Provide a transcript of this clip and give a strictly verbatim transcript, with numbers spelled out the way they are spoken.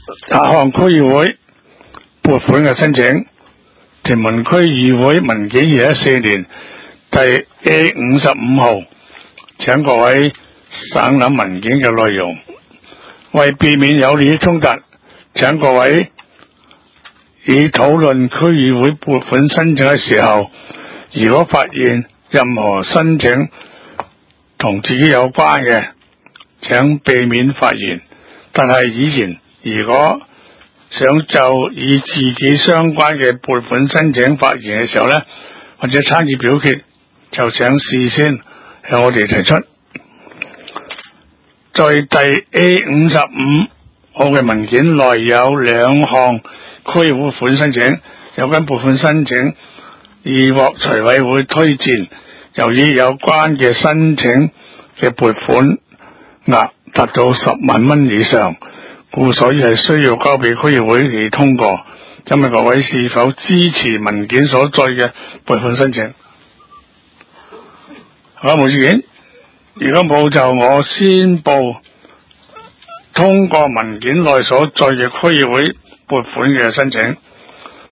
下項區議會撥款嘅申請，屯門區議會文件二一四年第 A 五十五號，請各位省覽文件嘅內容。為避免有利益衝突，請各位以討論區議會撥款申請嘅時候，如果發現任何申請同自己有關嘅，請避免發言。但係議員如果想就與自己相關嘅撥款申請發言嘅時候呢，或者參與表決，就請事先向我哋提出。在第 A 五十五號嘅文件內有兩項區議會款申請，有關撥款申請已獲財委會推薦，由於有關嘅申請嘅撥款額達到十萬蚊以上，故所以係需要交俾區議會嚟通過。請問各位是否支持文件所載嘅撥款申請？好，冇事件。如果冇，就我宣布通過文件內所載嘅區議會撥款嘅申請。